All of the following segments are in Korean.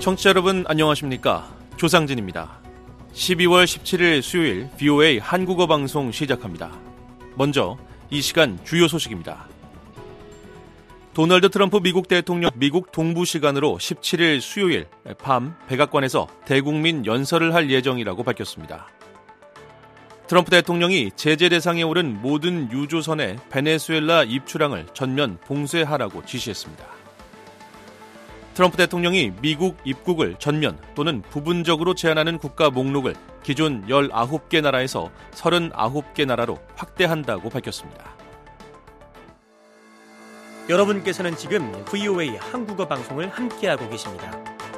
청취자 여러분 안녕하십니까? 조상진입니다. 12월 17일 수요일 VOA 한국어 방송 시작합니다. 먼저 이 시간 주요 소식입니다. 도널드 트럼프 미국 대통령 미국 동부 시간으로 17일 수요일 밤 백악관에서 대국민 연설을 할 예정이라고 밝혔습니다. 트럼프 대통령이 제재 대상에 오른 모든 유조선의 베네수엘라 입출항을 전면 봉쇄하라고 지시했습니다. 트럼프 대통령이 미국 입국을 전면 또는 부분적으로 제한하는 국가 목록을 기존 19개 나라에서 39개 나라로 확대한다고 밝혔습니다. 여러분께서는 지금 VOA 한국어 방송을 함께하고 계십니다.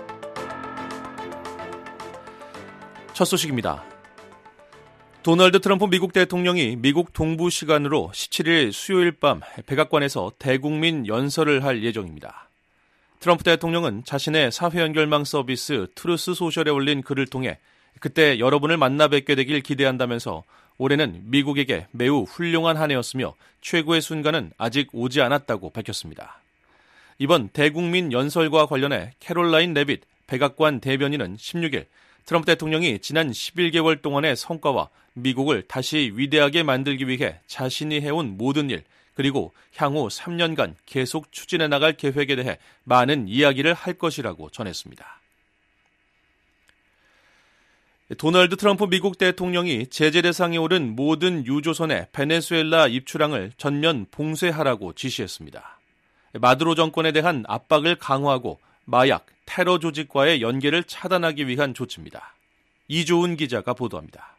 첫 소식입니다. 도널드 트럼프 미국 대통령이 미국 동부 시간으로 17일 수요일 밤 백악관에서 대국민 연설을 할 예정입니다. 트럼프 대통령은 자신의 사회 연결망 서비스 트루스 소셜에 올린 글을 통해 그때 여러분을 만나 뵙게 되길 기대한다면서 올해는 미국에게 매우 훌륭한 한 해였으며 최고의 순간은 아직 오지 않았다고 밝혔습니다. 이번 대국민 연설과 관련해 캐롤라인 레빗 백악관 대변인은 16일 트럼프 대통령이 지난 11개월 동안의 성과와 미국을 다시 위대하게 만들기 위해 자신이 해온 모든 일, 그리고 향후 3년간 계속 추진해 나갈 계획에 대해 많은 이야기를 할 것이라고 전했습니다. 도널드 트럼프 미국 대통령이 제재 대상에 오른 모든 유조선의 베네수엘라 입출항을 전면 봉쇄하라고 지시했습니다. 마두로 정권에 대한 압박을 강화하고 마약, 테러 조직과의 연계를 차단하기 위한 조치입니다. 이조은 기자가 보도합니다.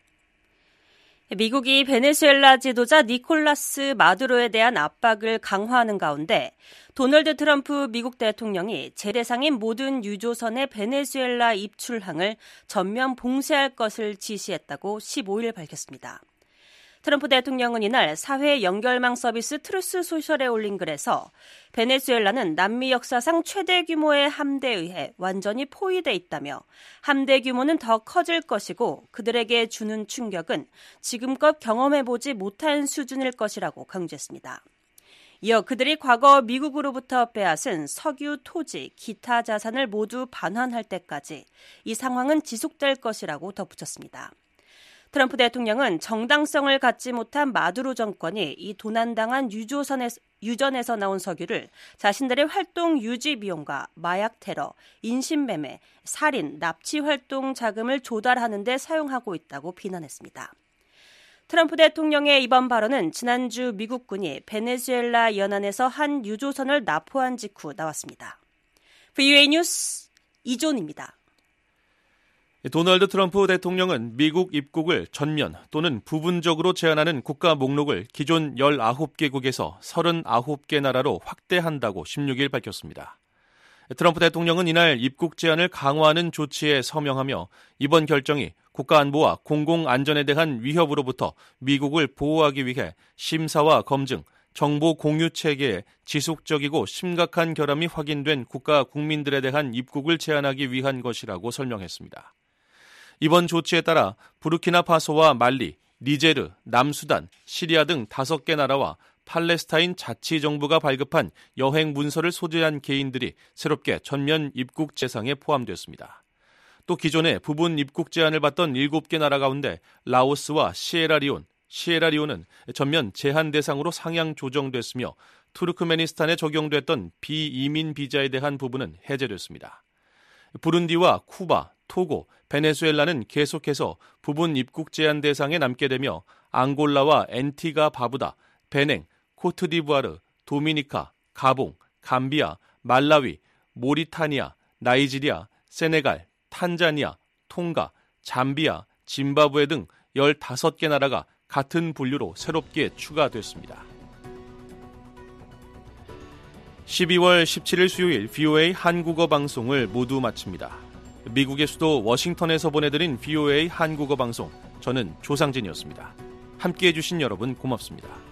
미국이 베네수엘라 지도자 니콜라스 마두로에 대한 압박을 강화하는 가운데 도널드 트럼프 미국 대통령이 재대상인 모든 유조선의 베네수엘라 입출항을 전면 봉쇄할 것을 지시했다고 15일 밝혔습니다. 트럼프 대통령은 이날 사회 연결망 서비스 트루스 소셜에 올린 글에서 베네수엘라는 남미 역사상 최대 규모의 함대에 의해 완전히 포위돼 있다며 함대 규모는 더 커질 것이고 그들에게 주는 충격은 지금껏 경험해보지 못한 수준일 것이라고 강조했습니다. 이어 그들이 과거 미국으로부터 빼앗은 석유, 토지, 기타 자산을 모두 반환할 때까지 이 상황은 지속될 것이라고 덧붙였습니다. 트럼프 대통령은 정당성을 갖지 못한 마두로 정권이 이 도난당한 유전에서 나온 석유를 자신들의 활동 유지 비용과 마약 테러, 인신매매, 살인, 납치 활동 자금을 조달하는 데 사용하고 있다고 비난했습니다. 트럼프 대통령의 이번 발언은 지난주 미국군이 베네수엘라 연안에서 한 유조선을 납포한 직후 나왔습니다. VOA 뉴스 이존입니다. 도널드 트럼프 대통령은 미국 입국을 전면 또는 부분적으로 제한하는 국가 목록을 기존 19개국에서 39개 나라로 확대한다고 16일 밝혔습니다. 트럼프 대통령은 이날 입국 제한을 강화하는 조치에 서명하며 이번 결정이 국가안보와 공공안전에 대한 위협으로부터 미국을 보호하기 위해 심사와 검증, 정보 공유 체계에 지속적이고 심각한 결함이 확인된 국가 국민들에 대한 입국을 제한하기 위한 것이라고 설명했습니다. 이번 조치에 따라 부르키나파소와 말리, 니제르, 남수단, 시리아 등 5개 나라와 팔레스타인 자치정부가 발급한 여행 문서를 소지한 개인들이 새롭게 전면 입국 대상에 포함됐습니다. 또 기존에 부분 입국 제한을 받던 7개 나라 가운데 라오스와 시에라리온은 전면 제한 대상으로 상향 조정됐으며 투르크메니스탄에 적용됐던 비이민 비자에 대한 부분은 해제됐습니다. 부룬디와 쿠바, 토고, 베네수엘라는 계속해서 부분 입국 제한 대상에 남게 되며 앙골라와 앤티가 바부다, 베냉, 코트디부아르, 도미니카, 가봉, 감비아, 말라위, 모리타니아, 나이지리아, 세네갈, 탄자니아, 통가, 잠비아, 짐바브웨 등 15개 나라가 같은 분류로 새롭게 추가됐습니다. 12월 17일 수요일 VOA 한국어 방송을 모두 마칩니다. 미국의 수도 워싱턴에서 보내드린 VOA 한국어 방송, 저는 조상진이었습니다. 함께해 주신 여러분 고맙습니다.